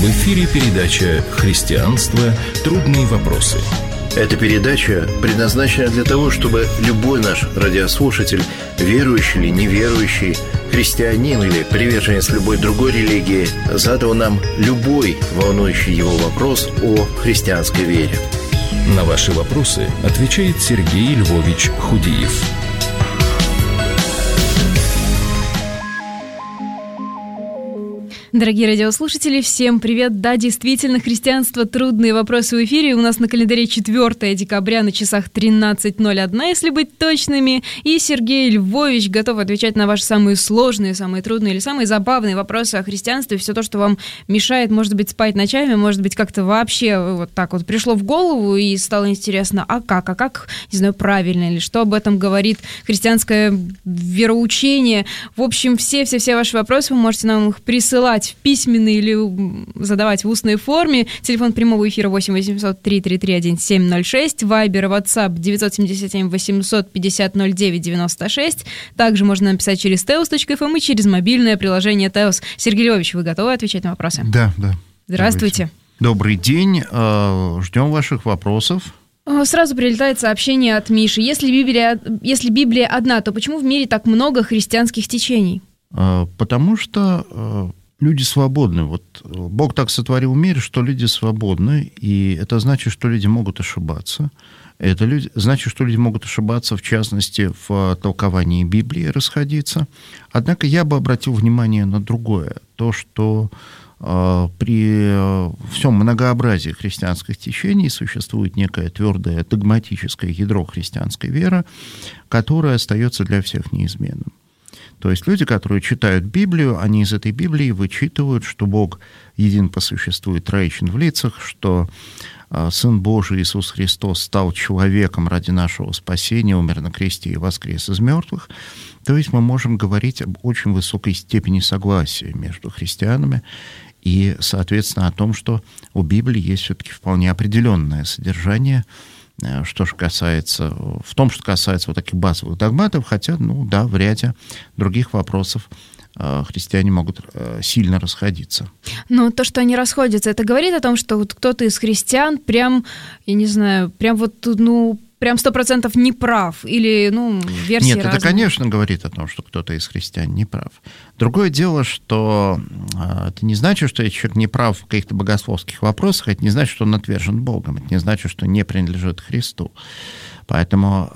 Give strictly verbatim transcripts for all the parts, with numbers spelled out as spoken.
В эфире передача «Христианство. Трудные вопросы». Эта передача предназначена для того, чтобы любой наш радиослушатель, верующий или неверующий, христианин или приверженец любой другой религии, задал нам любой волнующий его вопрос о христианской вере. На ваши вопросы отвечает Сергей Львович Худиев. Дорогие радиослушатели, всем привет! Да, действительно, христианство. Трудные вопросы в эфире. У нас на календаре четвёртое декабря на часах тринадцать ноль один, если быть точными. И Сергей Львович готов отвечать на ваши самые сложные, самые трудные или самые забавные вопросы о христианстве. Все то, что вам мешает, может быть, спать ночами, может быть, как-то вообще вот так вот пришло в голову и стало интересно, а как, а как, не знаю, правильно, или что об этом говорит христианское вероучение. В общем, все-все-все ваши вопросы вы можете нам их присылать в письменной или задавать в устной форме. Телефон прямого эфира восемь восемьсот три три три один семь ноль шесть, Вайбер и WhatsApp девять семь семь восемьсот пятьдесят ноль девять девяносто шесть. Также можно написать через теос точка эф эм и через мобильное приложение Теос. Сергей Львович, вы готовы отвечать на вопросы? Да, да. Здравствуйте. Добрый день. Ждем ваших вопросов. Сразу прилетает сообщение от Миши. Если Библия, если Библия одна, то почему в мире так много христианских течений? Потому что люди свободны. Вот Бог так сотворил мир, что люди свободны, и это значит, что люди могут ошибаться. Это люди, значит, что люди могут ошибаться, в частности, в толковании Библии, расходиться. Однако я бы обратил внимание на другое. То, что э, при всем многообразии христианских течений существует некое твердое догматическое ядро христианской веры, которое остается для всех неизменным. То есть люди, которые читают Библию, они из этой Библии вычитывают, что Бог един по существу и троичен в лицах, что Сын Божий Иисус Христос стал человеком ради нашего спасения, умер на кресте и воскрес из мертвых. То есть мы можем говорить об очень высокой степени согласия между христианами и, соответственно, о том, что у Библии есть все-таки вполне определенное содержание, что же касается, в том, что касается вот таких базовых догматов, хотя, ну да, в ряде других вопросов христиане могут сильно расходиться. Но то, что они расходятся, это говорит о том, что вот кто-то из христиан прям, я не знаю, прям вот, ну, прям сто процентов не прав, или, ну, версии Нет, разные. Это, конечно, говорит о том, что кто-то из христиан не прав. Другое дело, что это не значит, что этот человек не прав в каких-то богословских вопросах, это не значит, что он отвержен Богом, это не значит, что не принадлежит Христу. Поэтому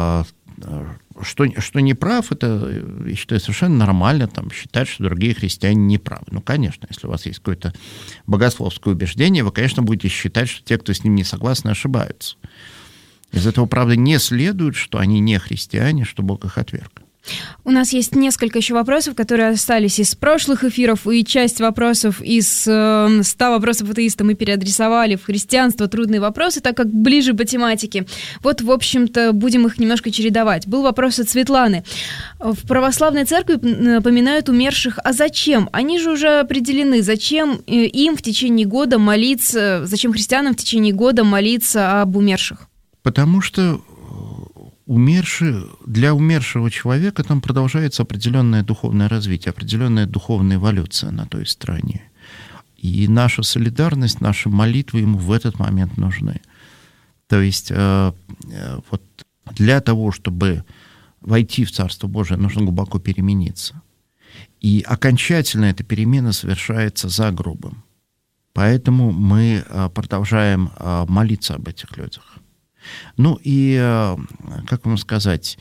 что, что не прав, это, я считаю, совершенно нормально там, считать, что другие христиане не правы. Ну, конечно, если у вас есть какое-то богословское убеждение, вы, конечно, будете считать, что те, кто с ним не согласны, ошибаются. Из этого, правда, не следует, что они не христиане, что Бог их отверг. У нас есть несколько еще вопросов, которые остались из прошлых эфиров, и часть вопросов из э, ста вопросов атеиста мы переадресовали в христианство, трудные вопросы, так как ближе по тематике. Вот, в общем-то, будем их немножко чередовать. Был вопрос от Светланы. В православной церкви поминают умерших, а зачем? Они же уже определены. Зачем им в течение года молиться, зачем христианам в течение года молиться об умерших? Потому что умерший, для умершего человека там продолжается определенное духовное развитие, определенная духовная эволюция на той стороне. И наша солидарность, наши молитвы ему в этот момент нужны. То есть вот для того, чтобы войти в Царство Божие, нужно глубоко перемениться. И окончательно эта перемена совершается за гробом. Поэтому мы продолжаем молиться об этих людях. Ну и, как вам сказать,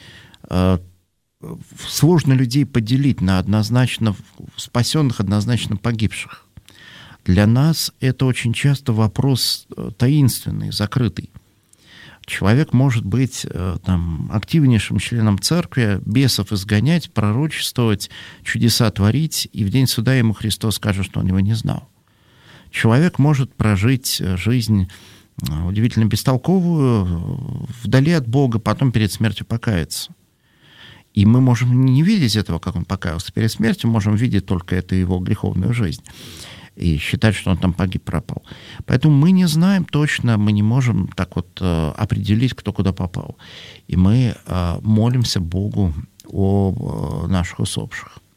сложно людей поделить на однозначно спасенных, однозначно погибших. Для нас это очень часто вопрос таинственный, закрытый. Человек может быть там, активнейшим членом церкви, бесов изгонять, пророчествовать, чудеса творить, и в день суда ему Христос скажет, что он его не знал. Человек может прожить жизнь удивительно бестолковую, вдали от Бога, потом перед смертью покаяться. И мы можем не видеть этого, как он покаялся перед смертью, можем видеть только эту его греховную жизнь и считать, что он там погиб, пропал. Поэтому мы не знаем точно, мы не можем так вот определить, кто куда попал. И мы молимся Богу о наших усопших.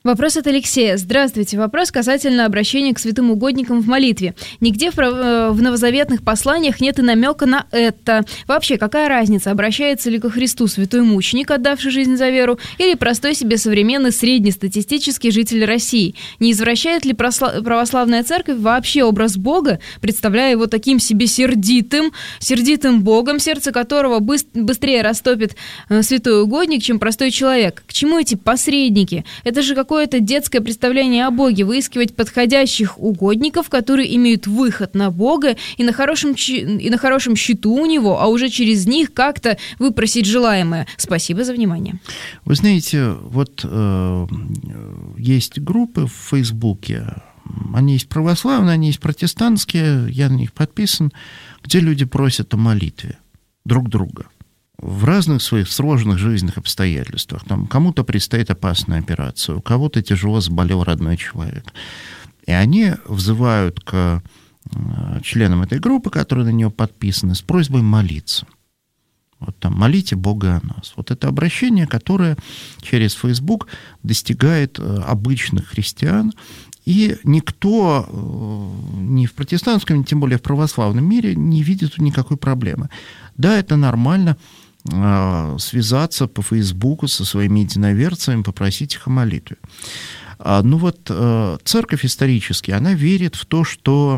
Вопрос от Алексея. Здравствуйте. Вопрос касательно обращения к святым угодникам в молитве. Нигде в, в новозаветных посланиях нет и намека на это. Вообще, какая разница, обращается ли ко Христу святой мученик, отдавший жизнь за веру, или простой себе современный среднестатистический житель России? Не извращает ли православная церковь вообще образ Бога, представляя его таким себе сердитым, сердитым Богом, сердце которого быстрее растопит святой угодник, чем простой человек? К чему эти посредники? Это же какой Какое-то детское представление о Боге, выискивать подходящих угодников, которые имеют выход на Бога и на хорошем, и на хорошем счету у Него, а уже через них как-то выпросить желаемое. Спасибо за внимание. Вы знаете, вот э, есть группы в Фейсбуке, они есть православные, они есть протестантские, я на них подписан, где люди просят о молитве друг друга. В разных своих сложных жизненных обстоятельствах. Там кому-то предстоит опасная операция, у кого-то тяжело заболел родной человек. И они взывают к членам этой группы, которые на нее подписаны, с просьбой молиться. Вот там «молите Бога о нас». Вот это обращение, которое через Facebook достигает обычных христиан, и никто ни в протестантском, ни тем более в православном мире не видит никакой проблемы. Да, это нормально связаться по Фейсбуку со своими единоверцами, попросить их о молитве. Ну вот церковь исторически, она верит в то, что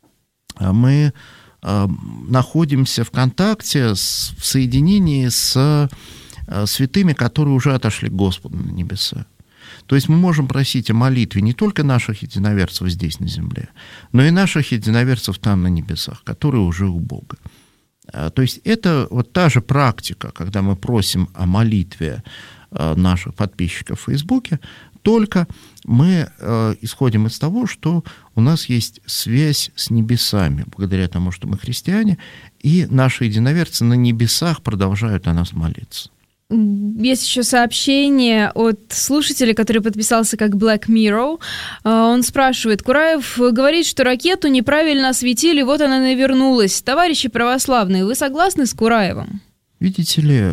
мы находимся в контакте, в соединении с святыми, которые уже отошли к Господу на небеса. То есть мы можем просить о молитве не только наших единоверцев здесь на земле, но и наших единоверцев там на небесах, которые уже у Бога. То есть это вот та же практика, когда мы просим о молитве наших подписчиков в Фейсбуке, только мы исходим из того, что у нас есть связь с небесами, благодаря тому, что мы христиане, и наши единоверцы на небесах продолжают о нас молиться. Есть еще сообщение от слушателя, который подписался как Black Mirror. Он спрашивает: Кураев говорит, что ракету неправильно осветили, вот она навернулась. Товарищи православные, вы согласны с Кураевым? Видите ли,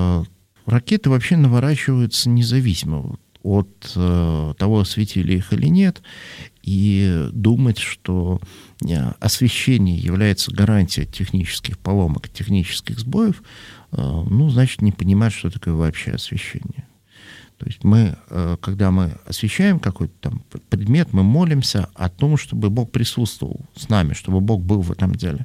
ракеты вообще наворачиваются независимо от того, осветили их или нет. И думать, что освещение является гарантией технических поломок, технических сбоев, ну, значит, не понимать, что такое вообще освещение. То есть мы, когда мы освещаем какой-то там предмет, мы молимся о том, чтобы Бог присутствовал с нами, чтобы Бог был в этом деле.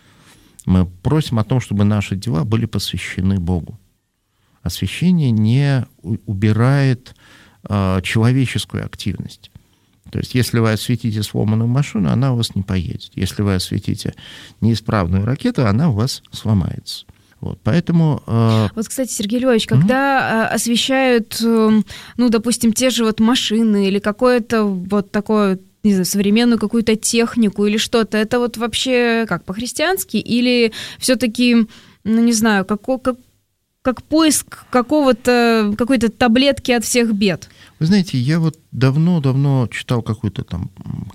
Мы просим о том, чтобы наши дела были посвящены Богу. Освещение не убирает человеческую активность. То есть, если вы осветите сломанную машину, она у вас не поедет. Если вы осветите неисправную ракету, она у вас сломается. Вот, поэтому... Э... Вот, кстати, Сергей Львович, когда mm-hmm. освещают, ну, допустим, те же вот машины или какое-то вот такое, не знаю, современную какую-то технику или что-то, это вот вообще как, по-христиански или все-таки, ну, не знаю, как, как, как поиск какого-то, какой-то таблетки от всех бед? Вы знаете, я вот давно-давно читал какую-то там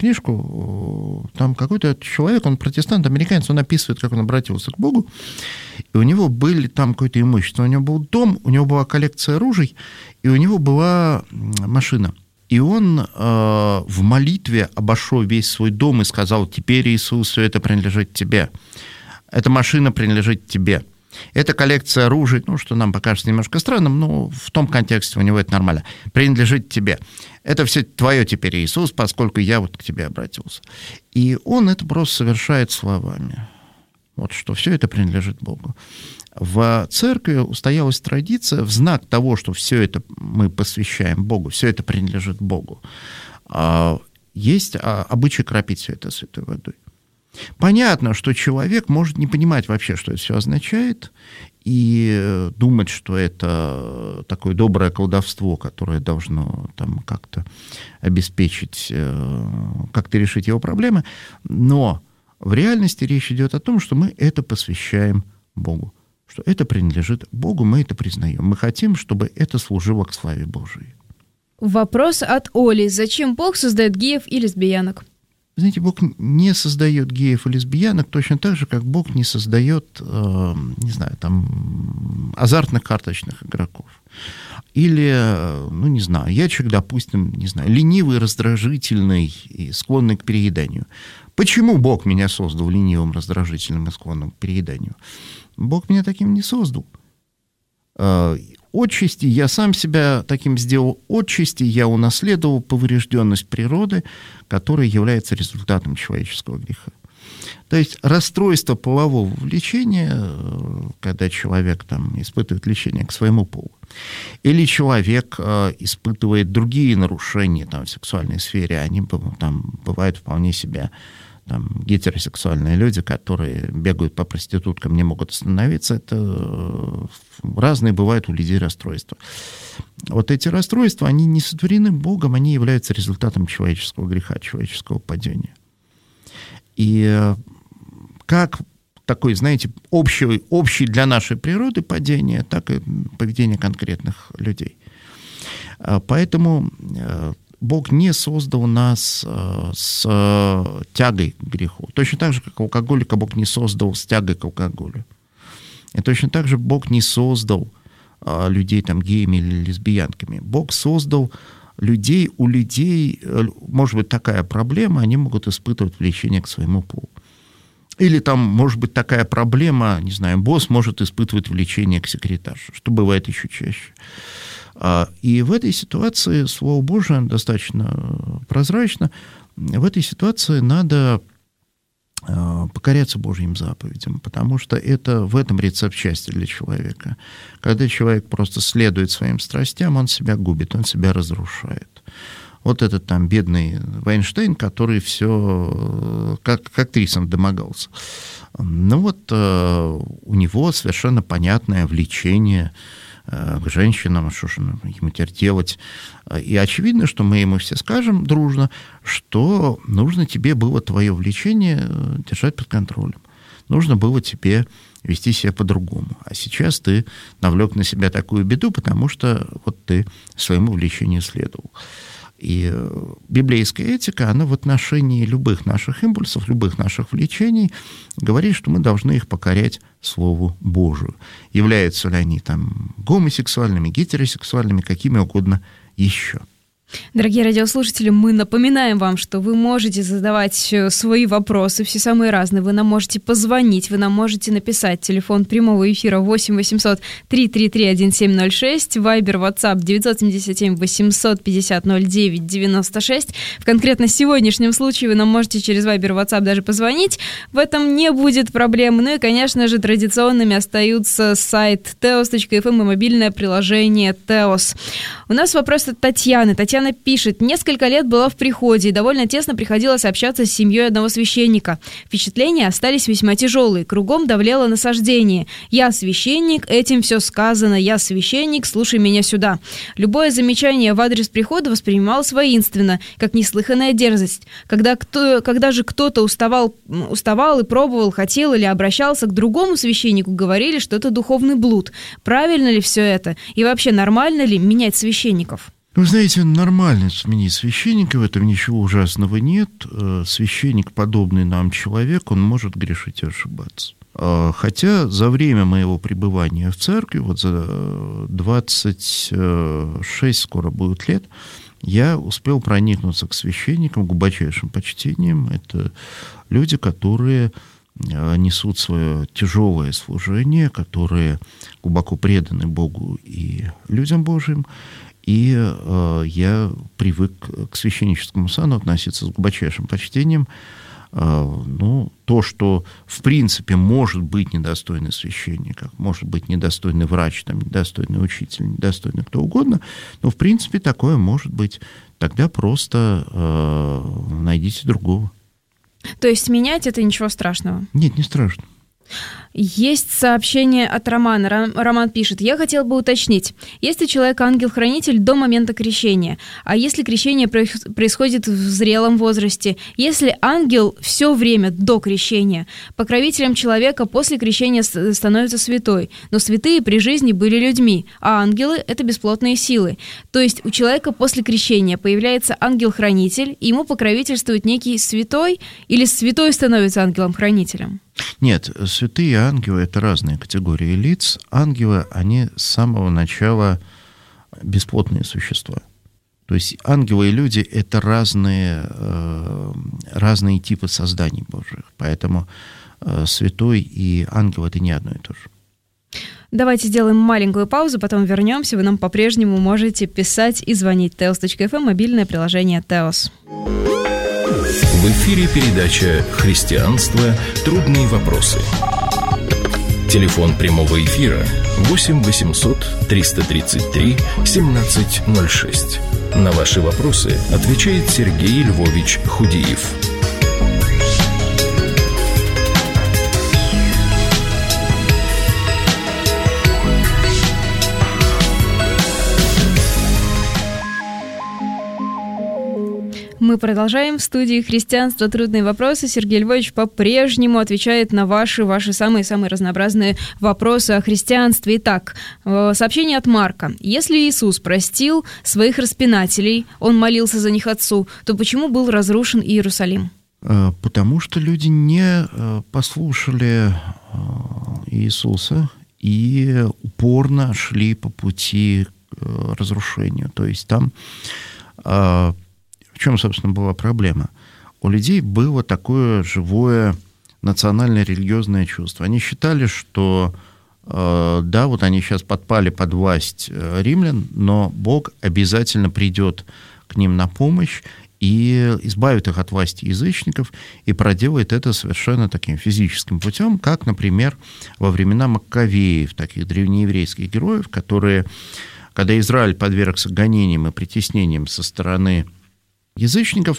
книжку, там какой-то человек, он протестант, американец, он описывает, как он обратился к Богу, и у него были там какое-то имущество, у него был дом, у него была коллекция ружей, и у него была машина. И он э, в молитве обошел весь свой дом и сказал: «Теперь, Иисус, все это принадлежит тебе, эта машина принадлежит тебе». Эта коллекция оружия, ну, что нам покажется немножко странным, но в том контексте у него это нормально, принадлежит тебе. Это все твое теперь, Иисус, поскольку я вот к тебе обратился. И он это просто совершает словами. Вот что все это принадлежит Богу. В церкви устоялась традиция в знак того, что все это мы посвящаем Богу, все это принадлежит Богу. Есть обычай кропить все это святой водой. Понятно, что человек может не понимать вообще, что это все означает, и думать, что это такое доброе колдовство, которое должно там как-то обеспечить, как-то решить его проблемы. Но в реальности речь идет о том, что мы это посвящаем Богу, что это принадлежит Богу, мы это признаем. Мы хотим, чтобы это служило к славе Божией. Вопрос от Оли. Зачем Бог создает геев и лесбиянок? Знаете, Бог не создает геев и лесбиянок точно так же, как Бог не создает, э, не знаю, там, азартных карточных игроков. Или, ну, не знаю, я человек, допустим, не знаю, ленивый, раздражительный и склонный к перееданию. Почему Бог меня создал ленивым, раздражительным и склонным к перееданию? Бог меня таким не создал. Отчасти я сам себя таким сделал, отчасти я унаследовал поврежденность природы, которая является результатом человеческого греха. То есть расстройство полового влечения, когда человек там, испытывает влечение к своему полу, или человек э, испытывает другие нарушения там, в сексуальной сфере, они там, бывают вполне себе там, гетеросексуальные люди, которые бегают по проституткам, не могут остановиться. Это разные бывают у людей расстройства. Вот эти расстройства, они не сотворены Богом, они являются результатом человеческого греха, человеческого падения. И как такой, знаете, общий, общий для нашей природы падение, так и поведение конкретных людей. Поэтому Бог не создал нас с тягой к греху. Точно так же, как алкоголика Бог не создал с тягой к алкоголю. И точно так же Бог не создал людей там геями или лесбиянками. Бог создал людей, у людей, может быть, такая проблема, они могут испытывать влечение к своему полу. Или там, может быть, такая проблема, не знаю, босс может испытывать влечение к секретарше, что бывает еще чаще. И в этой ситуации, Слово Божие достаточно прозрачно, в этой ситуации надо покоряться Божьим заповедям, потому что это в этом рецепт счастья для человека. Когда человек просто следует своим страстям, он себя губит, он себя разрушает. Вот этот там бедный Вайнштейн, который все как, как актрисам домогался. Ну вот у него совершенно понятное влечение к женщинам, что же ему теперь делать. И очевидно, что мы ему все скажем дружно, что нужно тебе было твое влечение держать под контролем. Нужно было тебе вести себя по-другому. А сейчас ты навлек на себя такую беду, потому что вот ты своему влечению следовал. И библейская этика, она в отношении любых наших импульсов, любых наших влечений говорит, что мы должны их покорять Слову Божию. Являются ли они там гомосексуальными, гетеросексуальными, какими угодно еще. Дорогие радиослушатели, мы напоминаем вам, что вы можете задавать свои вопросы, все самые разные. Вы нам можете позвонить, вы нам можете написать. Телефон прямого эфира восемь восемьсот три три три один семь ноль шесть, Вайбер, WhatsApp девять семь семь восемьсот пятьдесят ноль девять девяносто шесть. В конкретно сегодняшнем случае вы нам можете через Вайбер, WhatsApp даже позвонить. В этом не будет проблем. Ну и, конечно же, традиционными остаются сайт теос точка эф эм и мобильное приложение Теос. У нас вопрос от Татьяны. Татьяна Татьяна пишет: несколько лет была в приходе и довольно тесно приходилось общаться с семьей одного священника. Впечатления остались весьма тяжелые. Кругом давлело насаждение. Я священник, этим все сказано. Я священник, слушай меня сюда. Любое замечание в адрес прихода воспринималось воинственно, как неслыханная дерзость. Когда, кто, когда же кто-то уставал, уставал и пробовал, хотел или обращался к другому священнику, говорили, что это духовный блуд. Правильно ли все это? И вообще нормально ли менять священников? Вы знаете, нормально сменить священника, в этом ничего ужасного нет. Священник, подобный нам человек, он может грешить и ошибаться. Хотя за время моего пребывания в церкви, вот за двадцать шесть скоро будет лет, я успел проникнуться к священникам глубочайшим почтением. Это люди, которые несут свое тяжелое служение, которые глубоко преданы Богу и людям Божьим. И э, я привык к священническому сану относиться с глубочайшим почтением. Э, ну, то, что в принципе может быть недостойный священник, может быть недостойный врач, там, недостойный учитель, недостойный кто угодно, но в принципе такое может быть. Тогда просто э, найдите другого. То есть менять это ничего страшного? Нет, не страшно. Есть сообщение от Романа. Роман пишет: «Я хотел бы уточнить, есть ли человек ангел-хранитель до момента крещения? А если крещение происходит в зрелом возрасте? Если ангел все время до крещения? Покровителем человека после крещения становится святой, но святые при жизни были людьми, а ангелы – это бесплотные силы. То есть у человека после крещения появляется ангел-хранитель, и ему покровительствует некий святой, или святой становится ангелом-хранителем?» Нет, святые и ангелы – это разные категории лиц. Ангелы, они с самого начала бесплотные существа. То есть ангелы и люди – это разные, разные типы созданий Божьих. Поэтому святой и ангел – это не одно и то же. Давайте сделаем маленькую паузу, потом вернемся. Вы нам по-прежнему можете писать и звонить. теос точка эф эм, мобильное приложение теос. В эфире передача «Христианство. Трудные вопросы». Телефон прямого эфира восемь восемьсот триста тридцать три семнадцать ноль шесть. На ваши вопросы отвечает Сергей Львович Худиев. Мы продолжаем. В студии «Христианство. Трудные вопросы». Сергей Львович по-прежнему отвечает на ваши, ваши самые-самые разнообразные вопросы о христианстве. Итак, сообщение от Марка. Если Иисус простил своих распинателей, он молился за них Отцу, то почему был разрушен Иерусалим? Потому что люди не послушали Иисуса и упорно шли по пути к разрушению. То есть там... В чем, собственно, была проблема? У людей было такое живое национально-религиозное чувство. Они считали, что, э, да, вот они сейчас подпали под власть римлян, но Бог обязательно придет к ним на помощь и избавит их от власти язычников, и проделает это совершенно таким физическим путем, как, например, во времена Маккавеев, таких древнееврейских героев, которые, когда Израиль подвергся гонениям и притеснениям со стороны язычников,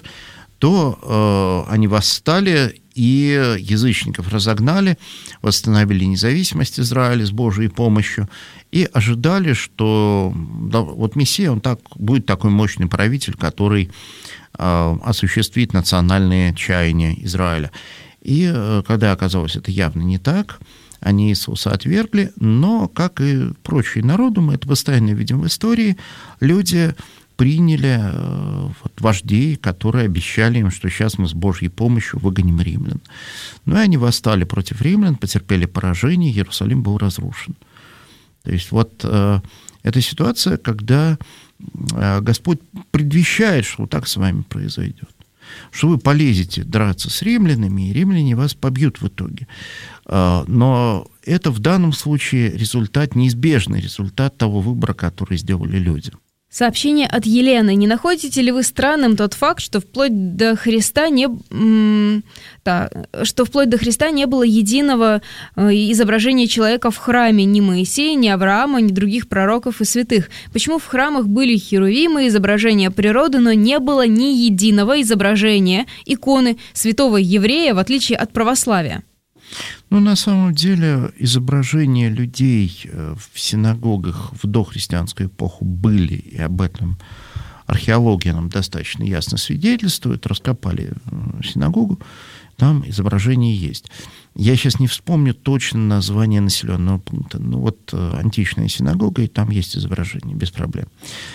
то э, они восстали и язычников разогнали, восстановили независимость Израиля с Божьей помощью и ожидали, что да, вот Мессия, он так, будет такой мощный правитель, который э, осуществит национальные чаяния Израиля. И э, когда оказалось это явно не так, они Иисуса отвергли, но, как и прочие народы, мы это постоянно видим в истории, люди приняли э, вот, вождей, которые обещали им, что сейчас мы с Божьей помощью выгоним римлян. Ну и они восстали против римлян, потерпели поражение, Иерусалим был разрушен. То есть вот э, эта ситуация, когда э, Господь предвещает, что вот так с вами произойдет, что вы полезете драться с римлянами, и римляне вас побьют в итоге. Э, но это в данном случае результат, неизбежный результат того выбора, который сделали люди. Сообщение от Елены. Не находите ли вы странным тот факт, что вплоть до Христа не, м- да, что вплоть до Христа не было единого э, изображения человека в храме, ни Моисея, ни Авраама, ни других пророков и святых? Почему в храмах были херувимы, изображения природы, но не было ни единого изображения иконы святого еврея, в отличие от православия? Ну, на самом деле, изображения людей в синагогах в дохристианскую эпоху были, и об этом археология нам достаточно ясно свидетельствует. Раскопали синагогу, там изображение есть. Я сейчас не вспомню точно название населенного пункта, но вот античная синагога, и там есть изображение, без проблем.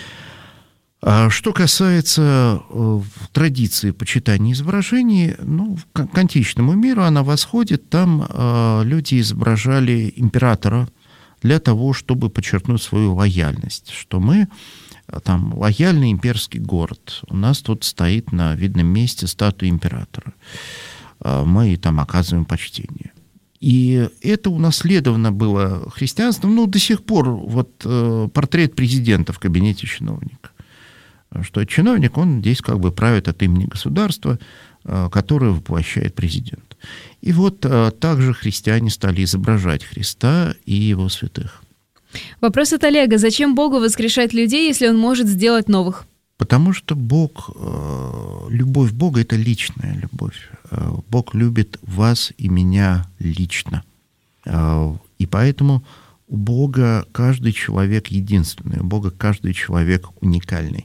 Что касается э, традиции почитания изображений, ну, к, к античному миру она восходит. Там э, люди изображали императора для того, чтобы подчеркнуть свою лояльность, что мы там лояльный имперский город. У нас тут стоит на видном месте статуя императора. Э, мы там оказываем почтение. И это унаследовано было христианством. Ну, до сих пор вот э, портрет президента в кабинете чиновника. Что чиновник, он здесь как бы правит от имени государства, которое воплощает президент. И вот также христиане стали изображать Христа и его святых. Вопрос от Олега. Зачем Богу воскрешать людей, если он может сделать новых? Потому что Бог, любовь Бога – это личная любовь. Бог любит вас и меня лично. И поэтому у Бога каждый человек единственный, у Бога каждый человек уникальный.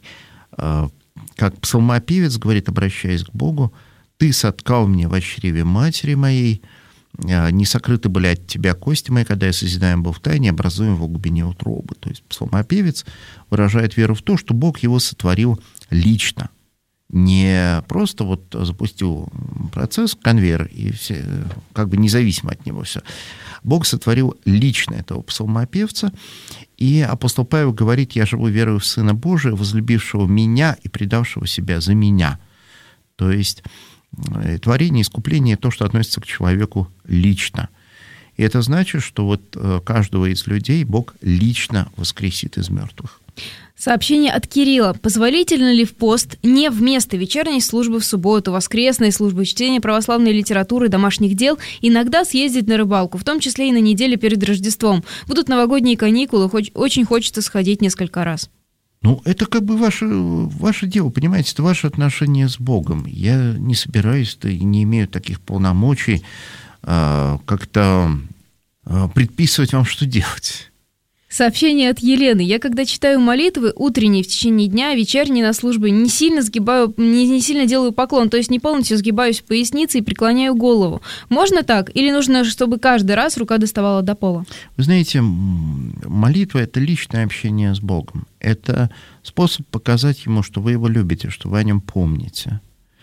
Как псалмопевец говорит, обращаясь к Богу: «Ты соткал меня во чреве матери моей, не сокрыты были от тебя кости мои, когда я созидаем был в тайне, образуем в глубине утробы». То есть псалмопевец выражает веру в то, что Бог его сотворил лично. Не просто вот запустил процесс, конвейер, и все, как бы независимо от него все. Бог сотворил лично этого псалмопевца, и апостол Павел говорит: «Я живу верою в Сына Божия, возлюбившего меня и предавшего себя за меня». То есть творение, искупление — то, что относится к человеку лично. И это значит, что вот каждого из людей Бог лично воскресит из мертвых. Сообщение от Кирилла. Позволительно ли в пост не вместо вечерней службы в субботу, воскресной службы, чтения православной литературы, домашних дел, иногда съездить на рыбалку, в том числе и на неделе перед Рождеством? Будут новогодние каникулы, очень хочется сходить несколько раз. Ну, это как бы ваше, ваше дело, понимаете, это ваше отношение с Богом. Я не собираюсь, да и не имею таких полномочий э, как-то э, предписывать вам, что делать. Сообщение от Елены. Я, когда читаю молитвы утренние в течение дня, вечерние на службе, не сильно сгибаю, не, не сильно делаю поклон, то есть не полностью сгибаюсь в пояснице и преклоняю голову. Можно так? Или нужно, чтобы каждый раз рука доставала до пола? Вы знаете, молитва — это личное общение с Богом. Это способ показать Ему, что вы Его любите, что вы о Нем помните.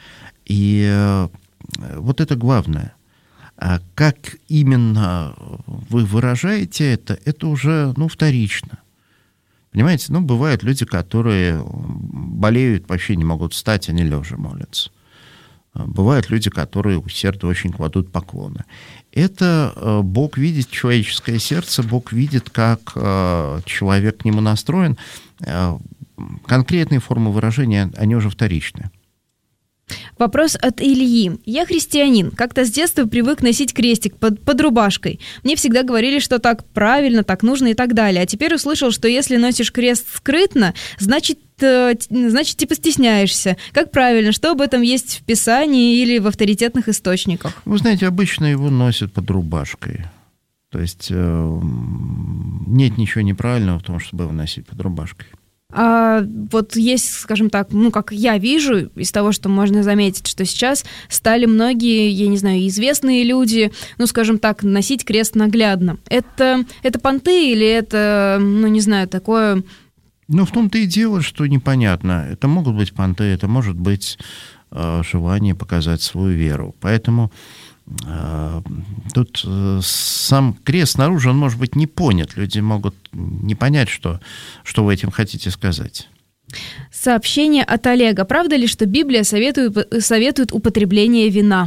И вот это главное. А как именно вы выражаете это, это уже, ну, вторично. Понимаете, ну, бывают люди, которые болеют, вообще не могут встать, они лежа молятся. Бывают люди, которые усердно очень кладут поклоны. Это Бог видит человеческое сердце, Бог видит, как человек к нему настроен. Конкретные формы выражения, они уже вторичны. Вопрос от Ильи. Я христианин. Как-то с детства привык носить крестик под, под рубашкой. Мне всегда говорили, что так правильно, так нужно и так далее. А теперь услышал, что если носишь крест скрытно, значит, э, значит типа стесняешься. Как правильно? Что об этом есть в Писании или в авторитетных источниках? Вы знаете, обычно его носят под рубашкой. То есть э, нет ничего неправильного в том, чтобы его носить под рубашкой. А вот есть, скажем так, ну, как я вижу, из того, что можно заметить, что сейчас стали многие, я не знаю, известные люди, ну, скажем так, носить крест наглядно. Это, это понты или это, ну, не знаю, такое... Ну, в том-то и дело, что непонятно. Это могут быть понты, это может быть э, желание показать свою веру. Поэтому э, тут э, сам крест снаружи, он может быть не понят. Люди могут не понять, что, что вы этим хотите сказать. Сообщение от Олега. Правда ли, что Библия советует, советует употребление вина?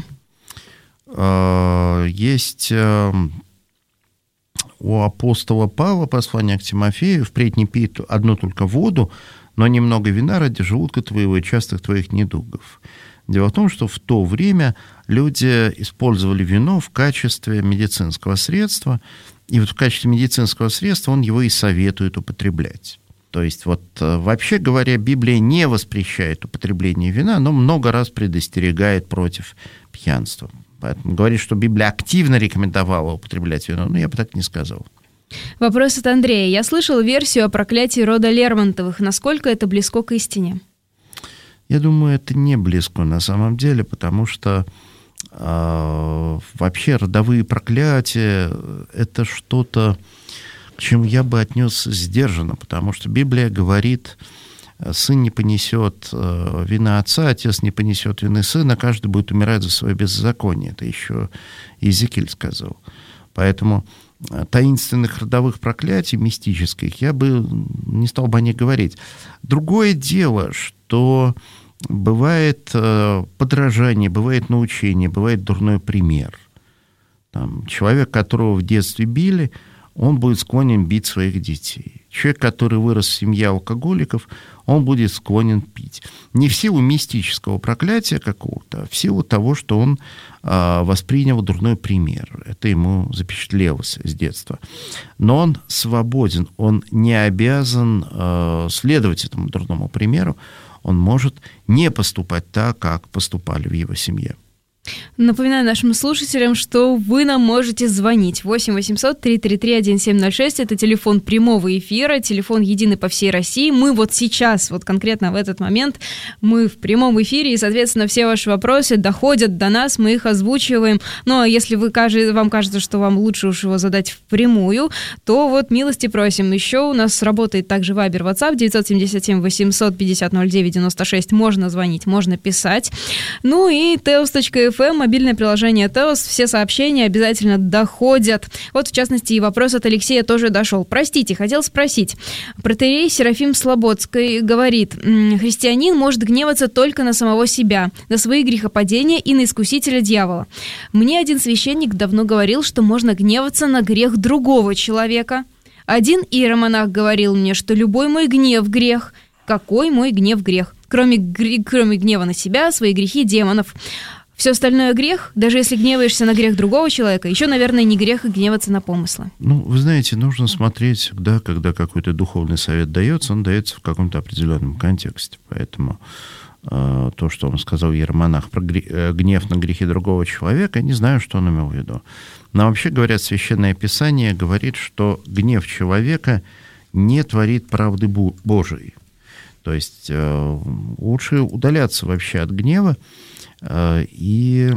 Э, есть... Э, У апостола Павла, послание к Тимофею: «Впредь не пей одну только воду, но немного вина ради желудка твоего и частых твоих недугов». Дело в том, что в то время люди использовали вино в качестве медицинского средства, и вот в качестве медицинского средства он его и советует употреблять. То есть вот вообще говоря, Библия не воспрещает употребление вина, но много раз предостерегает против пьянства. Поэтому говорит, что Библия активно рекомендовала употреблять вино, но я бы так не сказал. Вопрос от Андрея. Я слышал версию о проклятии рода Лермонтовых. Насколько это близко к истине? Я думаю, это не близко на самом деле, потому что э, вообще родовые проклятия – это что-то, к чему я бы отнесся сдержанно, потому что Библия говорит: сын не понесет вины отца, отец не понесет вины сына, каждый будет умирать за свое беззаконие. Это еще Иезекииль сказал. Поэтому таинственных родовых проклятий, мистических, я бы не стал бы о них говорить. Другое дело, что бывает подражание, бывает научение, бывает дурной пример. Там, человек, которого в детстве били, он будет склонен бить своих детей. Человек, который вырос в семье алкоголиков, он будет склонен пить. Не в силу мистического проклятия какого-то, а в силу того, что он э, воспринял дурной пример. Это ему запечатлелось с детства. Но он свободен, он не обязан э, следовать этому дурному примеру. Он может не поступать так, как поступали в его семье. Напоминаю нашим слушателям, что вы нам можете звонить. восемь восемьсот триста тридцать три одиннадцать ноль шесть. Это телефон прямого эфира, телефон единый по всей России. Мы вот сейчас, вот конкретно в этот момент, мы в прямом эфире, и, соответственно, все ваши вопросы доходят до нас, мы их озвучиваем. Ну, а если вы, вам кажется, что вам лучше уж его задать впрямую, то вот милости просим. Еще у нас работает также Вайбер, WhatsApp девять семь семь восемьсот пятьдесят ноль девять девяносто шесть. Можно звонить, можно писать. Ну и теос точка эф эм, мобильное приложение Теос, все сообщения обязательно доходят. Вот, в частности, и вопрос от Алексея тоже дошел. Простите, хотел спросить. Протоиерей Серафим Слободский говорит, христианин может гневаться только на самого себя, на свои грехопадения и на искусителя дьявола. Мне один священник давно говорил, что можно гневаться на грех другого человека. Один иеромонах говорил мне, что любой мой гнев – грех. Какой мой гнев – грех? Кроме, кроме гнева на себя, свои грехи демонов. Все остальное грех, даже если гневаешься на грех другого человека, еще, наверное, не грех и гневаться на помыслы. Ну, вы знаете, нужно смотреть всегда, когда какой-то духовный совет дается, он дается в каком-то определенном контексте. Поэтому э, то, что он сказал иеромонах про гнев на грехи другого человека, не знаю, что он имел в виду. Но вообще, говорят, Священное Писание говорит, что гнев человека не творит правды Божией. То есть э, лучше удаляться вообще от гнева. И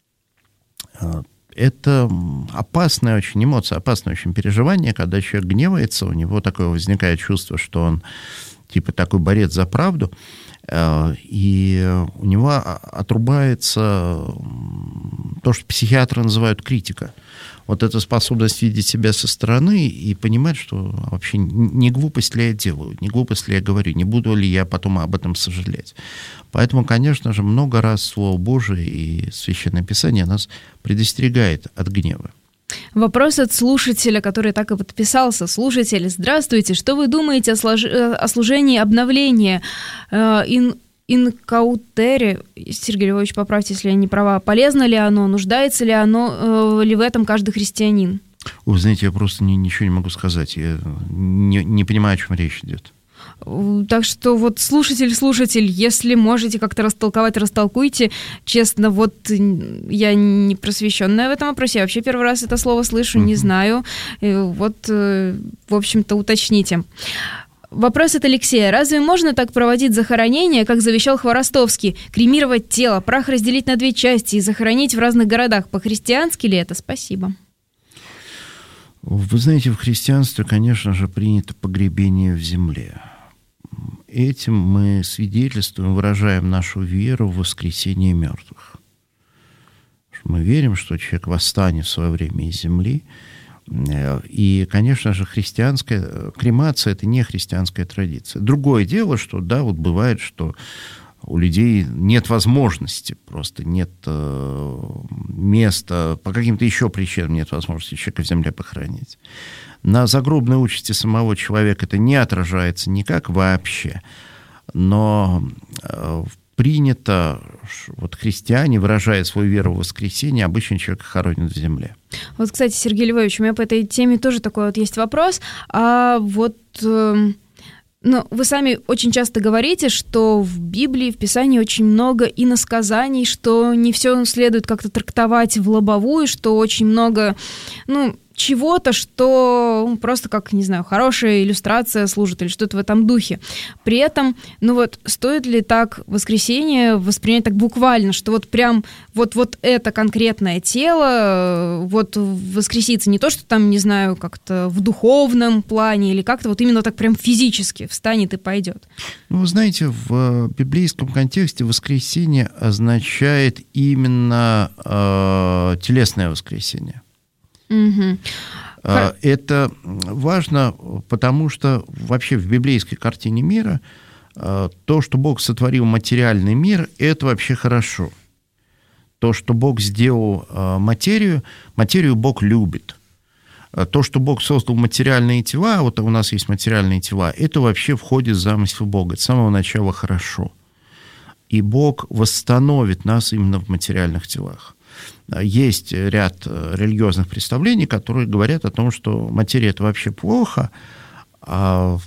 это опасная очень эмоция, опасное очень переживание, когда человек гневается, у него такое возникает чувство, что он типа такой борец за правду, и у него отрубается то, что психиатры называют критика. Вот эта способность видеть себя со стороны и понимать, что вообще не глупость ли я делаю, не глупость ли я говорю, не буду ли я потом об этом сожалеть. Поэтому, конечно же, много раз Слово Божие и Священное Писание нас предостерегает от гнева. Вопрос от слушателя, который так и подписался. Слушатель, здравствуйте. Что вы думаете о, слож... о служении обновления? Ин... Инкаутере, Сергей Львович, поправьте, если я не права. Полезно ли оно? Нуждается ли оно, э, ли в этом каждый христианин? Вы знаете, я просто не, ничего не могу сказать. Я не, не понимаю, о чем речь идет. Так что вот слушатель, слушатель, если можете как-то растолковать, растолкуйте. Честно, вот я не просвещенная в этом вопросе. Я вообще первый раз это слово слышу, uh-huh. не знаю. Вот, в общем-то, уточните. Вопрос от Алексея. Разве можно так проводить захоронение, как завещал Хворостовский? Кремировать тело, прах разделить на две части и захоронить в разных городах. По-христиански ли это? Спасибо. Вы знаете, в христианстве, конечно же, принято погребение в земле. Этим мы свидетельствуем, выражаем нашу веру в воскресение мертвых. Мы верим, что человек восстанет в свое время из земли. И, конечно же, христианская кремация – это не христианская традиция. Другое дело, что, да, вот бывает, что у людей нет возможности, просто нет э, места, по каким-то еще причинам нет возможности человека в земле похоронить. На загробной участи самого человека это не отражается никак вообще, но э, принято, вот христиане, выражая свою веру в воскресение, обычно человека хоронят в земле. Вот, кстати, Сергей Львович, у меня по этой теме тоже такой вот есть вопрос. А вот, э, ну, вы сами очень часто говорите, что в Библии, в Писании очень много иносказаний, что не все следует как-то трактовать в лобовую, что очень много, ну, чего-то, что просто как, не знаю, хорошая иллюстрация служит или что-то в этом духе. При этом, ну вот, стоит ли так воскресение воспринять так буквально, что вот прям вот, вот это конкретное тело вот воскресится, не то, что там, не знаю, как-то в духовном плане или как-то вот именно так прям физически встанет и пойдет? Ну, вы знаете, в библейском контексте воскресение означает именно э, телесное воскресение. Угу. Это важно, потому что вообще в библейской картине мира то, что Бог сотворил материальный мир, это вообще хорошо. То, что Бог сделал материю, материю Бог любит. То, что Бог создал материальные тела, вот у нас есть материальные тела, это вообще входит в замысел Бога. Это с самого начала хорошо. И Бог восстановит нас именно в материальных телах. Есть ряд религиозных представлений, которые говорят о том, что материя – это вообще плохо, а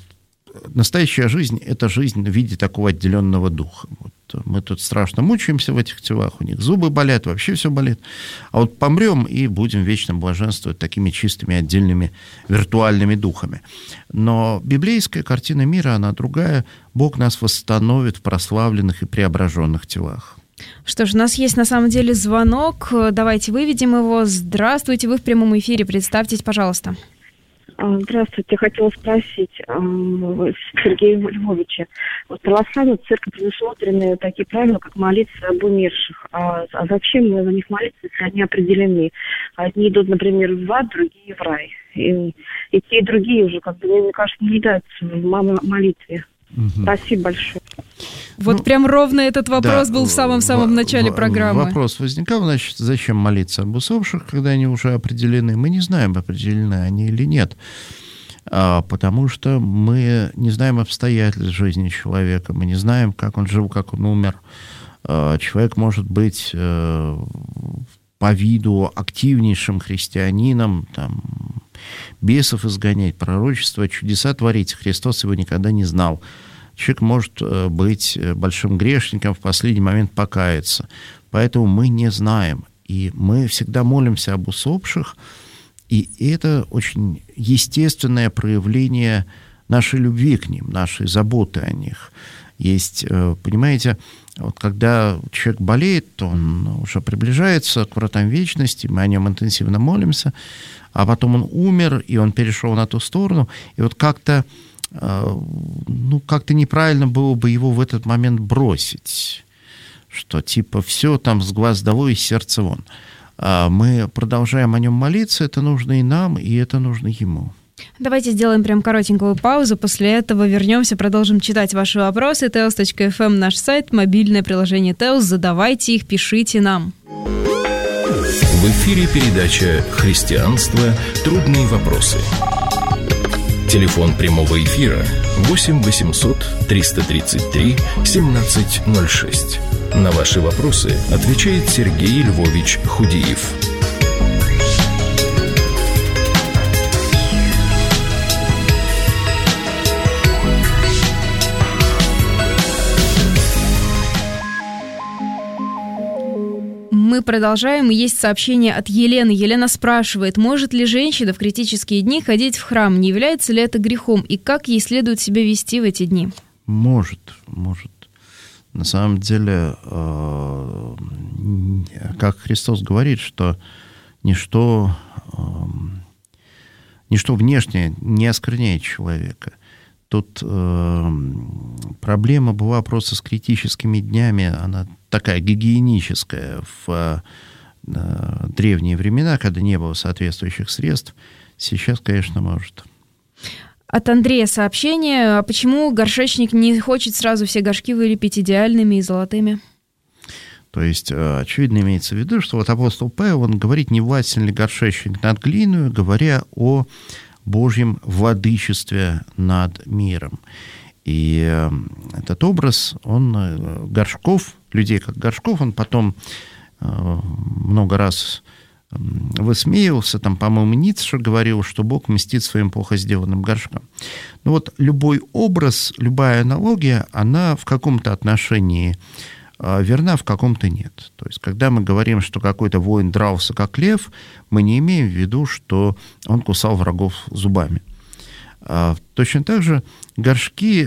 настоящая жизнь – это жизнь в виде такого отделенного духа. Вот мы тут страшно мучаемся в этих телах, у них зубы болят, вообще все болит. А вот помрем и будем вечно блаженствовать такими чистыми, отдельными, виртуальными духами. Но библейская картина мира, она другая. Бог нас восстановит в прославленных и преображенных телах. Что ж, у нас есть на самом деле звонок. Давайте выведем его. Здравствуйте, вы в прямом эфире. Представьтесь, пожалуйста. Здравствуйте. Хотела спросить Сергея Львовича. Вот в православной церкви предусмотрены такие правила, как молиться об умерших. А, а зачем за них молиться, если они определены? Одни идут, например, в ад, другие в рай. И, и те, и другие уже, как бы, мне кажется, не нуждаются в молитве. Угу. Спасибо большое. Вот ну, прям ровно этот вопрос да, был в самом-самом в, начале в, программы. Вопрос возникал, значит, зачем молиться об усопших, когда они уже определены? Мы не знаем, определены они или нет. А, потому что мы не знаем обстоятельств жизни человека, мы не знаем, как он жил, как он умер. А, человек может быть а, по виду активнейшим христианином, там, бесов изгонять, пророчества, чудеса творить. Христос его никогда не знал. Человек может быть большим грешником, в последний момент покаяться. Поэтому мы не знаем. И мы всегда молимся об усопших. И это очень естественное проявление нашей любви к ним, нашей заботы о них. Есть, понимаете, вот когда человек болеет, то он уже приближается к вратам вечности, мы о нем интенсивно молимся, а потом он умер, и он перешел на ту сторону, и вот как-то, ну, как-то неправильно было бы его в этот момент бросить, что типа все там с глаз долой и с сердца вон. А мы продолжаем о нем молиться, это нужно и нам, и это нужно ему. Давайте сделаем прям коротенькую паузу, после этого вернемся, продолжим читать ваши вопросы. теос точка эф эм наш сайт, мобильное приложение Теос, задавайте их, пишите нам. В эфире передача «Христианство. Трудные вопросы». Телефон прямого эфира восемь восемьсот триста тридцать три семнадцать ноль шесть. На ваши вопросы отвечает Сергей Львович Худиев. Мы продолжаем. Есть сообщение от Елены. Елена спрашивает, может ли женщина в критические дни ходить в храм? Не является ли это грехом? И как ей следует себя вести в эти дни? Может, может. На самом деле, как Христос говорит, что ничто, ничто внешнее не оскверняет человека. Тут э, проблема была просто с критическими днями, она такая гигиеническая в э, древние времена, когда не было соответствующих средств. Сейчас, конечно, может. От Андрея сообщение. А почему горшечник не хочет сразу все горшки вылепить идеальными и золотыми? То есть, очевидно, имеется в виду, что вот апостол Павел, он говорит, не властен ли горшечник над глиною, говоря о Божьем владычестве над миром. И этот образ, он горшков, людей как горшков, он потом много раз высмеивался, там, по-моему, Ницше говорил, что Бог мстит своим плохо сделанным горшкам. Но вот любой образ, любая аналогия, она в каком-то отношении верна, в каком-то нет. То есть, когда мы говорим, что какой-то воин дрался как лев, мы не имеем в виду, что он кусал врагов зубами. Точно так же горшки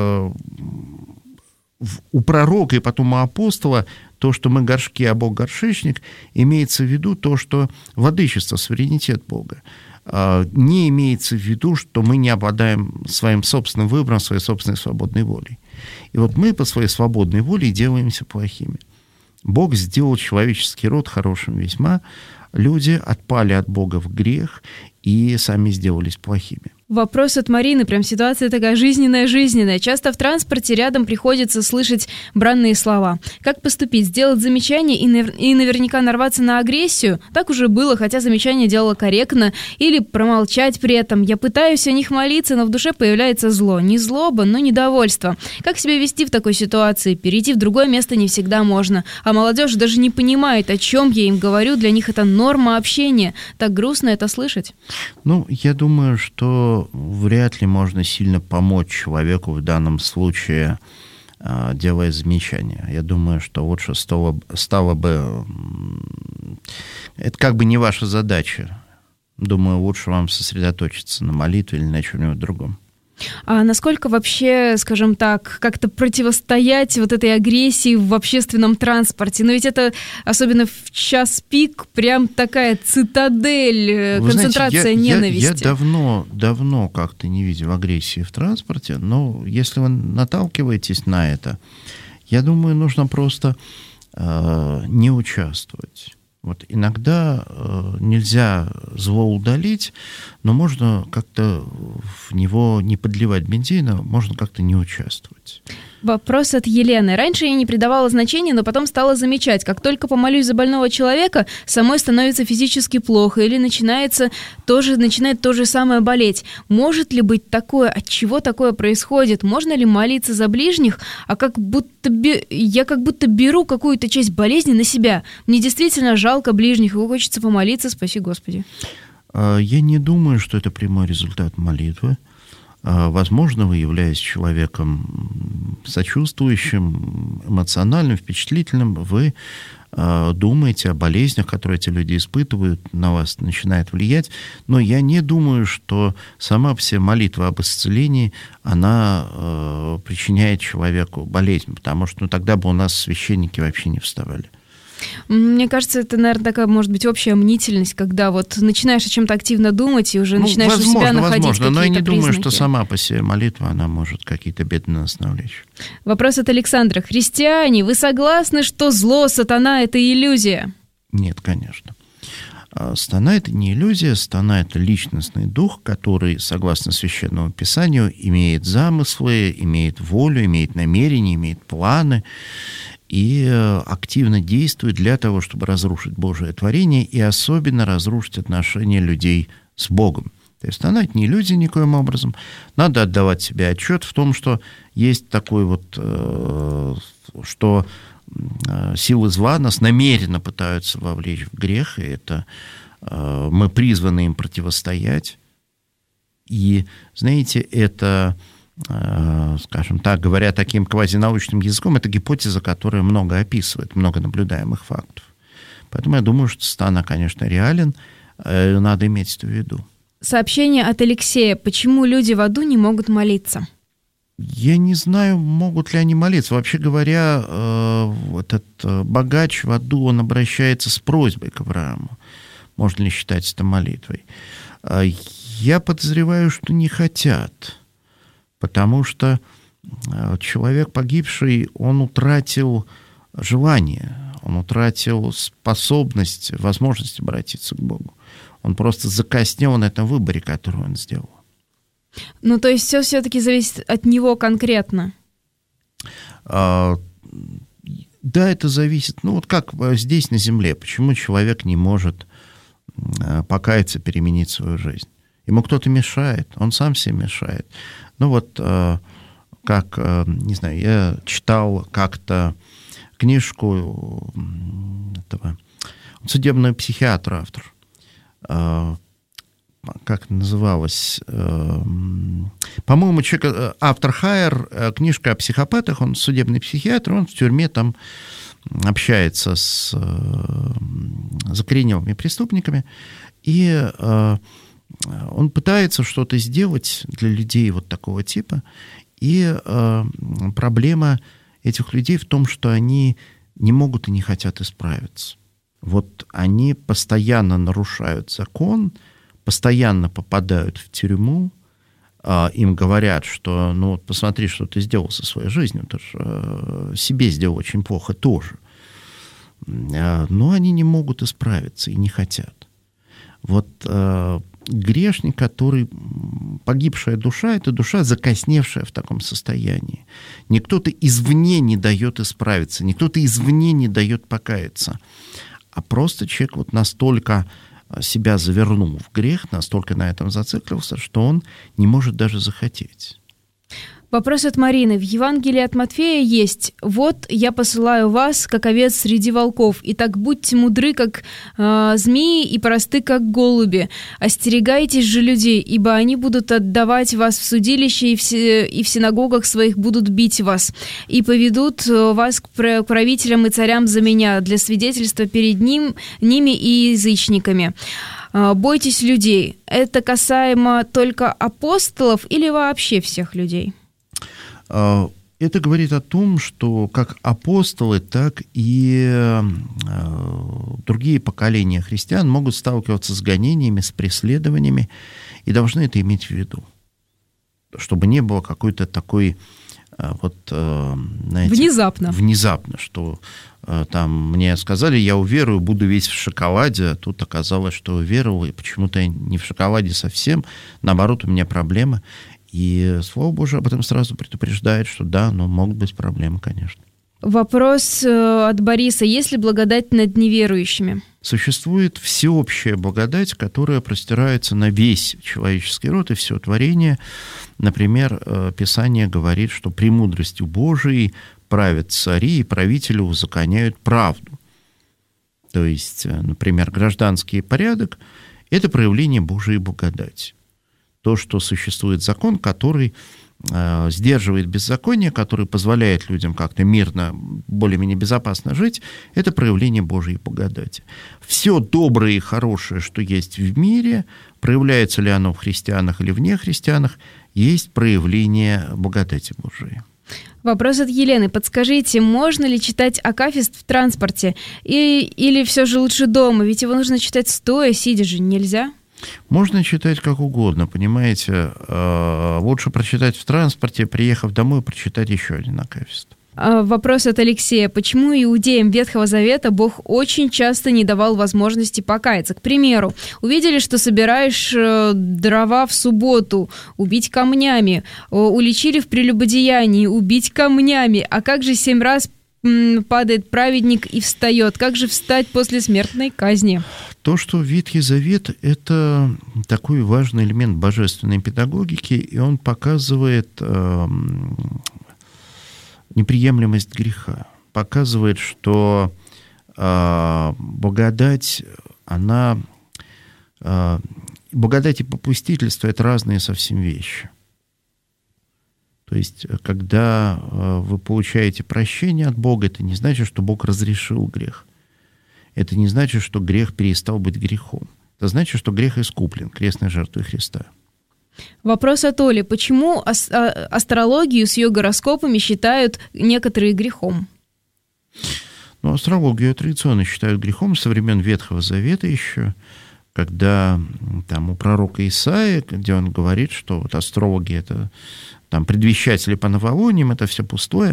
у пророка и потом у апостола, то, что мы горшки, а Бог горшечник, имеется в виду то, что владычество, суверенитет Бога. Не имеется в виду, что мы не обладаем своим собственным выбором, своей собственной свободной волей. И вот мы по своей свободной воле делаемся плохими. Бог сделал человеческий род хорошим весьма. Люди отпали от Бога в грех и сами сделались плохими. Вопрос от Марины. Прям ситуация такая жизненная-жизненная. Часто в транспорте рядом приходится слышать бранные слова. Как поступить? Сделать замечание и, навер- и наверняка нарваться на агрессию? Так уже было, хотя замечание делала корректно. Или промолчать при этом. Я пытаюсь о них молиться, но в душе появляется зло. Не злоба, но недовольство. Как себя вести в такой ситуации? Перейти в другое место не всегда можно. А молодежь даже не понимает, о чем я им говорю. Для них это норма общения. Так грустно это слышать. Ну, я думаю, что что вряд ли можно сильно помочь человеку в данном случае, делая замечания. Я думаю, что лучше стало, стало бы... Это как бы не ваша задача. Думаю, лучше вам сосредоточиться на молитве или на чем-нибудь другом. А насколько вообще, скажем так, как-то противостоять вот этой агрессии в общественном транспорте? Но ведь это, особенно в час пик, прям такая цитадель, Вы концентрация знаете, я, ненависти. Я, я давно, давно как-то не видел агрессии в транспорте, но если вы наталкиваетесь на это, я думаю, нужно просто э, не участвовать. Вот иногда э, нельзя зло удалить, но можно как-то в него не подливать бензина, можно как-то не участвовать. Вопрос от Елены. Раньше я не придавала значения, но потом стала замечать, как только помолюсь за больного человека, самой становится физически плохо или начинается тоже, начинает то же самое болеть. Может ли быть такое? От чего такое происходит? Можно ли молиться за ближних, а как будто бе... я как будто беру какую-то часть болезни на себя? Мне действительно жалко ближних, и хочется помолиться, спаси Господи. Я не думаю, что это прямой результат молитвы. Возможно, вы, являясь человеком сочувствующим, эмоциональным, впечатлительным, вы думаете о болезнях, которые эти люди испытывают, на вас начинает влиять. Но я не думаю, что сама по себе молитва об исцелении, она причиняет человеку болезнь, потому что ну, тогда бы у нас священники вообще не вставали. Мне кажется, это, наверное, такая, может быть, общая мнительность, когда вот начинаешь о чем-то активно думать и уже ну, начинаешь возможно, у себя находить возможно, какие-то но я не признаки. думаю, что сама по себе молитва, она может какие-то беды на нас навлечь. Вопрос от Александра. Христиане, вы согласны, что зло, сатана — это иллюзия? Нет, конечно. Сатана — это не иллюзия, сатана — это личностный дух, который, согласно Священному Писанию, имеет замыслы, имеет волю, имеет намерения, имеет планы и активно действует для того, чтобы разрушить Божие творение и особенно разрушить отношения людей с Богом. То есть сатана — это не иллюзия никоим образом. Надо отдавать себе отчет в том, что есть такой вот, что силы зла нас намеренно пытаются вовлечь в грех, и это мы призваны им противостоять. И, знаете, это, скажем так, говоря таким квазинаучным языком, это гипотеза, которая много описывает, много наблюдаемых фактов. Поэтому я думаю, что сатана, конечно, реален, надо иметь это в виду. Сообщение от Алексея. Почему люди в аду не могут молиться? Я не знаю, могут ли они молиться. Вообще говоря, этот богач в аду, он обращается с просьбой к Аврааму. Можно ли считать это молитвой? Я подозреваю, что не хотят, потому что человек погибший, он утратил желание, он утратил способность, возможность обратиться к Богу. Он просто закоснел на этом выборе, который он сделал. Ну, то есть все все-таки зависит от него конкретно? А, да, это зависит. Ну, вот как здесь, на земле. Почему человек не может покаяться, переменить свою жизнь? Ему кто-то мешает, он сам себе мешает. Ну, вот как, не знаю, я читал как-то книжку этого судебного психиатра, автор. Как называлось, по-моему, человек, автор Хайер, книжка о психопатах, он судебный психиатр, он в тюрьме там общается с закоренелыми преступниками, и он пытается что-то сделать для людей вот такого типа, и проблема этих людей в том, что они не могут и не хотят исправиться. Вот они постоянно нарушают закон, постоянно попадают в тюрьму, им говорят, что ну вот посмотри, что ты сделал со своей жизнью, ты же себе сделал очень плохо тоже. Но они не могут исправиться и не хотят. Вот грешник, который, погибшая душа, это душа, закосневшая в таком состоянии. Никто-то извне не дает исправиться, никто-то извне не дает покаяться, а просто человек вот настолько себя завернул в грех, настолько на этом зациклился, что он не может даже захотеть. Вопрос от Марины. В Евангелии от Матфея есть: «Вот я посылаю вас, как овец среди волков, итак будьте мудры, как э, змеи, и просты, как голуби. Остерегайтесь же людей, ибо они будут отдавать вас в судилище, и в, и в синагогах своих будут бить вас, и поведут вас к правителям и царям за меня, для свидетельства перед ним, ними и язычниками. Бойтесь людей». Это касаемо только апостолов или вообще всех людей? Это говорит о том, что как апостолы, так и другие поколения христиан могут сталкиваться с гонениями, с преследованиями, и должны это иметь в виду, чтобы не было какой-то такой вот, знаете, внезапно, внезапно, что там мне сказали, я уверую, буду весь в шоколаде, а тут оказалось, что уверовал, и почему-то я не в шоколаде совсем, наоборот, у меня проблемы. И Слово Божие об этом сразу предупреждает, что да, но могут быть проблемы, конечно. Вопрос от Бориса. Есть ли благодать над неверующими? Существует всеобщая благодать, которая простирается на весь человеческий род и все творение. Например, Писание говорит, что премудростью Божией правят цари и правители узаконяют правду. То есть, например, гражданский порядок – это проявление Божией благодати. То, что существует закон, который э, сдерживает беззаконие, который позволяет людям как-то мирно, более-менее безопасно жить, это проявление Божьей благодати. Все доброе и хорошее, что есть в мире, проявляется ли оно в христианах или вне христианах, есть проявление благодати Божией. Вопрос от Елены. Подскажите, можно ли читать акафист в транспорте? И, или все же лучше дома? Ведь его нужно читать стоя, сидя же нельзя? Можно читать как угодно, понимаете. Лучше прочитать в транспорте, приехав домой, прочитать еще один акафист. Вопрос от Алексея. Почему иудеям Ветхого Завета Бог очень часто не давал возможности покаяться? К примеру, увидели, что собираешь дрова в субботу, убить камнями. Уличили в прелюбодеянии, убить камнями. А как же семь раз падает праведник и встает? Как же встать после смертной казни? То, что Ветхий Завет – это такой важный элемент божественной педагогики, и он показывает э, неприемлемость греха, показывает, что э, благодать, она… Э, благодать и попустительство – это разные совсем вещи. То есть, когда вы получаете прощение от Бога, это не значит, что Бог разрешил грех. Это не значит, что грех перестал быть грехом. Это значит, что грех искуплен крестной жертвой Христа. Вопрос от Оли. Почему ас- астрологию с ее гороскопами считают некоторые грехом? Ну, астрологию традиционно считают грехом со времен Ветхого Завета еще, когда там у пророка Исаии, где он говорит, что вот астрологи — это там предвещатели по новолуниям, это все пустое.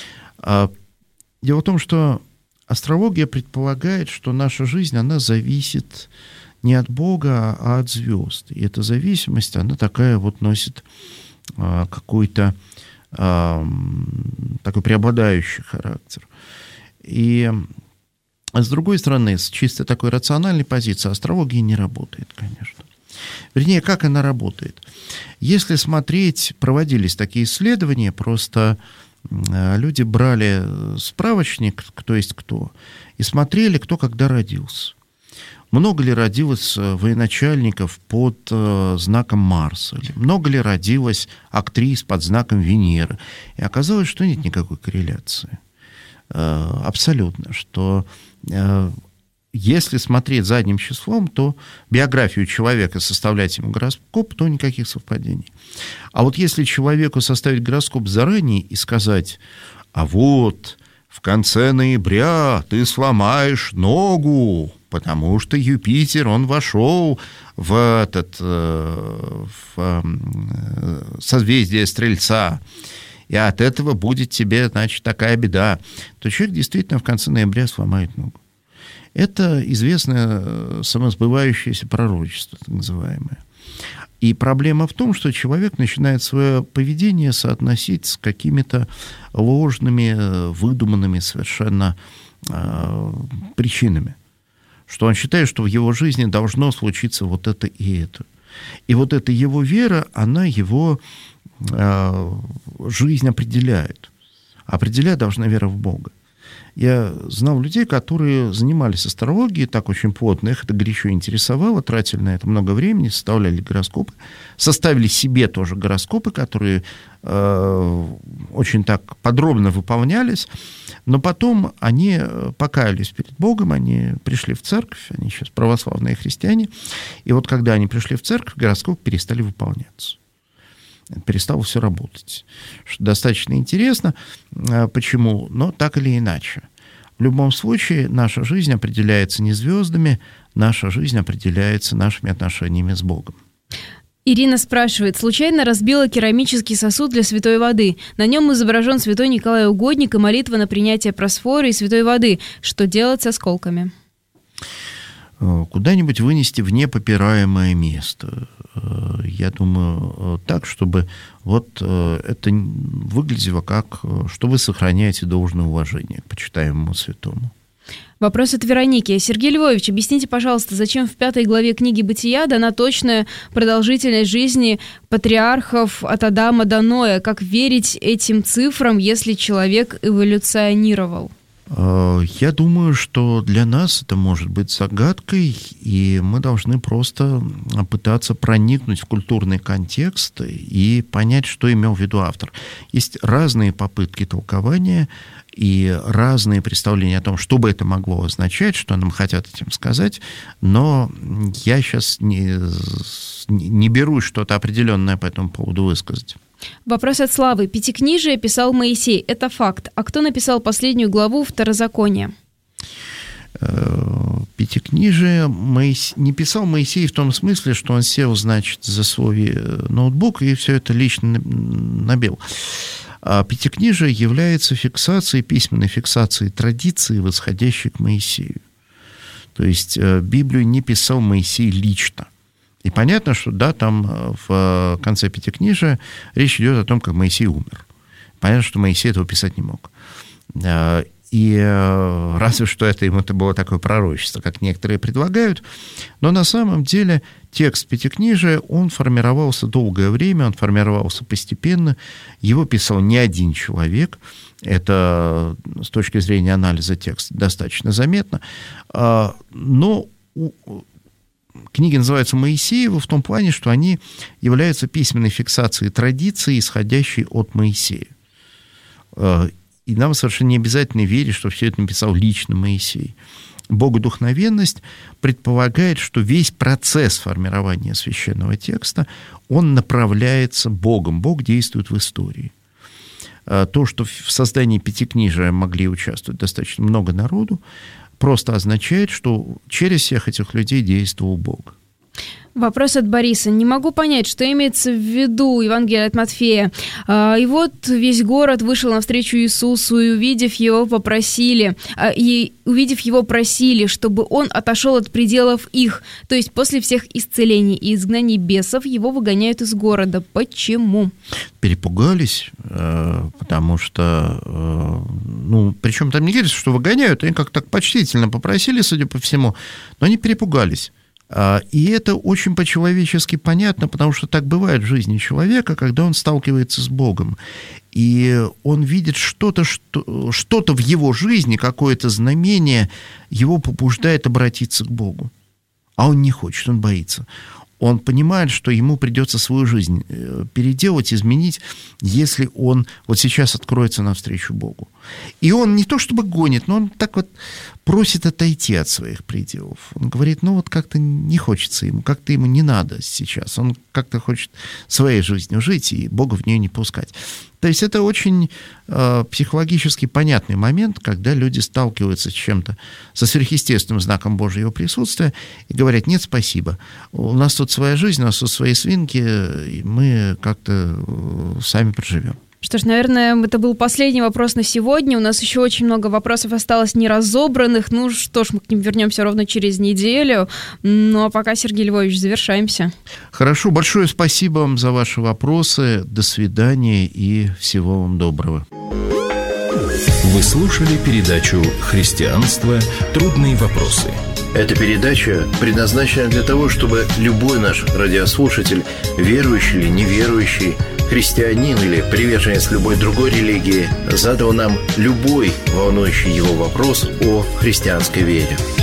Дело в том, что астрология предполагает, что наша жизнь, она зависит не от Бога, а от звезд. И эта зависимость, она такая вот носит какой-то такой преобладающий характер. И с другой стороны, с чисто такой рациональной позиции астрология не работает, конечно. Вернее, как она работает? Если смотреть, проводились такие исследования, просто люди брали справочник, кто есть кто, и смотрели, кто когда родился. Много ли родилось военачальников под знаком Марса? Или много ли родилось актрис под знаком Венеры? И оказалось, что нет никакой корреляции. Абсолютно. Что если смотреть задним числом, то биографию человека, составлять ему гороскоп, то никаких совпадений. А вот если человеку составить гороскоп заранее и сказать: а вот в конце ноября ты сломаешь ногу, потому что Юпитер, он вошел в, этот, в созвездие Стрельца, и от этого будет тебе, значит, такая беда, то человек действительно в конце ноября сломает ногу. Это известное самосбывающееся пророчество, так называемое. И проблема в том, что человек начинает свое поведение соотносить с какими-то ложными, выдуманными совершенно э, причинами. Что он считает, что в его жизни должно случиться вот это и это. И вот эта его вера, она его жизнь определяет. Определять должна вера в Бога. Я знал людей, которые занимались астрологией так очень плотно, их это горячо интересовало, тратили на это много времени, составляли гороскопы, составили себе тоже гороскопы, которые э, очень так подробно выполнялись, но потом они покаялись перед Богом, они пришли в церковь, они сейчас православные христиане, и вот когда они пришли в церковь, гороскопы перестали выполняться. Перестало все работать. Что достаточно интересно, почему, но так или иначе. В любом случае, наша жизнь определяется не звездами, наша жизнь определяется нашими отношениями с Богом. Ирина спрашивает, случайно разбила керамический сосуд для святой воды. На нем изображен святой Николай Угодник и молитва на принятие просфоры и святой воды. Что делать с осколками? Куда-нибудь вынести в непопираемое место. Я думаю, так, чтобы вот это выглядело как, что вы сохраняете должное уважение к почитаемому святому. Вопрос от Вероники. Сергей Львович, объясните, пожалуйста, зачем в пятой главе книги «Бытия» дана точная продолжительность жизни патриархов от Адама до Ноя? Как верить этим цифрам, если человек эволюционировал? Я думаю, что для нас это может быть загадкой, и мы должны просто пытаться проникнуть в культурный контекст и понять, что имел в виду автор. Есть разные попытки толкования и разные представления о том, что бы это могло означать, что нам хотят этим сказать, но я сейчас не, не берусь что-то определенное по этому поводу высказать. Вопрос от Славы. Пятикнижие писал Моисей. Это факт. А кто написал последнюю главу Второзакония? Пятикнижие Моисей... не писал Моисей в том смысле, что он сел, значит, за свой ноутбук и все это лично набил. А Пятикнижие является фиксацией, письменной фиксацией традиции, восходящей к Моисею. То есть Библию не писал Моисей лично. И понятно, что да, там в конце Пятикнижия речь идет о том, как Моисей умер. Понятно, что Моисей этого писать не мог. И разве что это ему это было такое пророчество, как некоторые предлагают. Но на самом деле текст Пятикнижия, он формировался долгое время, он формировался постепенно. Его писал не один человек. Это с точки зрения анализа текста достаточно заметно. Но книги называются Моисеевы в том плане, что они являются письменной фиксацией традиции, исходящей от Моисея. И нам совершенно не обязательно верить, что все это написал лично Моисей. Богодухновенность предполагает, что весь процесс формирования священного текста, он направляется Богом. Бог действует в истории. То, что в создании Пятикнижия могли участвовать достаточно много народу, просто означает, что через всех этих людей действовал Бог. Вопрос от Бориса. Не могу понять, что имеется в виду Евангелие от Матфея. И вот весь город вышел навстречу Иисусу, и увидев его, попросили, и увидев его, просили, чтобы он отошел от пределов их. То есть после всех исцелений и изгнаний бесов его выгоняют из города. Почему? Перепугались, потому что, ну, причем там не говорится, что выгоняют, они как-то так почтительно попросили, судя по всему, но они перепугались. И это очень по-человечески понятно, потому что так бывает в жизни человека, когда он сталкивается с Богом. И он видит что-то, что, что-то в его жизни, какое-то знамение его побуждает обратиться к Богу. А он не хочет, он боится. Он понимает, что ему придется свою жизнь переделать, изменить, если он вот сейчас откроется навстречу Богу. И он не то чтобы гонит, но он так вот просит отойти от своих пределов. Он говорит, ну вот как-то не хочется ему, как-то ему не надо сейчас. Он как-то хочет своей жизнью жить и Бога в нее не пускать. То есть это очень э, психологически понятный момент, когда люди сталкиваются с чем-то, со сверхъестественным знаком Божьего присутствия и говорят, нет, спасибо, у нас тут своя жизнь, у нас тут свои свинки, и мы как-то э, сами проживем. Что ж, наверное, это был последний вопрос на сегодня. У нас еще очень много вопросов осталось неразобранных. Ну что ж, мы к ним вернемся ровно через неделю. Ну а пока, Сергей Львович, завершаемся. Хорошо, большое спасибо вам за ваши вопросы. До свидания и всего вам доброго. Вы слушали передачу «Христианство. Трудные вопросы». Эта передача предназначена для того, чтобы любой наш радиослушатель, верующий или неверующий, христианин или приверженец любой другой религии задал нам любой волнующий его вопрос о христианской вере.